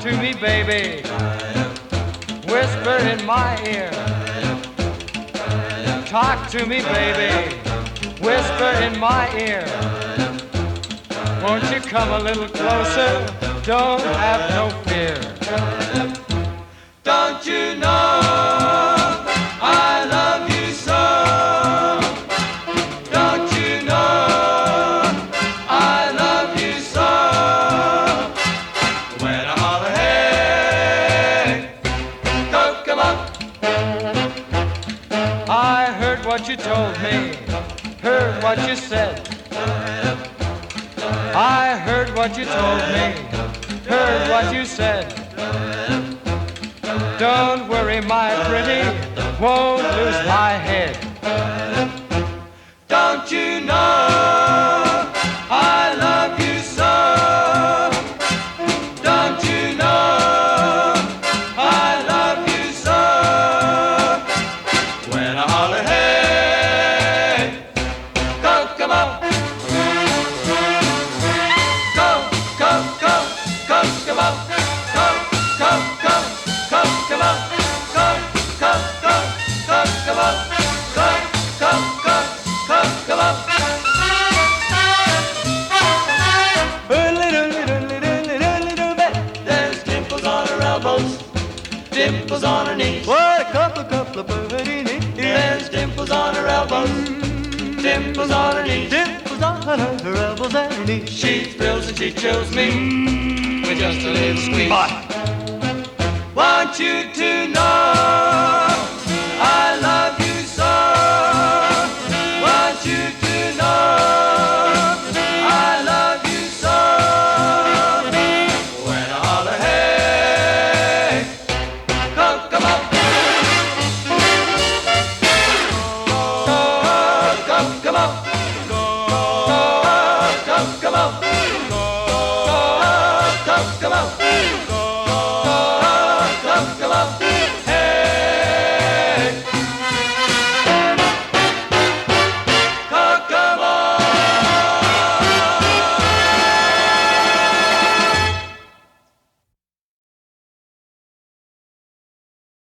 to me, baby. Whisper in my ear. Talk to me, baby. Whisper in my ear. Won't you come a little closer? Don't have no fear. Don't you know I love you so? Don't you know I love you so? When I holler, hey, go, come on. I heard what you told me, heard what you said. I heard what you told me, heard what you said. Don't worry, my pretty, won't lose my head. Don't you know I love you so? Don't you know I love you so? When I holler, hey, go, come on. Go, go, go, go, come on. Go, go, go, go, come on. Go, go, go, go, come on. Go, go, go, go, come on. Little bit. There's dimples on her elbows, dimples on her knees. What a couple of birdie. There's dimples on her elbows, dimples on her knees. Dimples on her elbows and her knees. She thrills and she chills me with just a little squeeze. Want you to know I love you so. Want you to know I love you so. When I holler, hey, go, come on. Go, go, come on. Go, go, come on. Go, go, come on.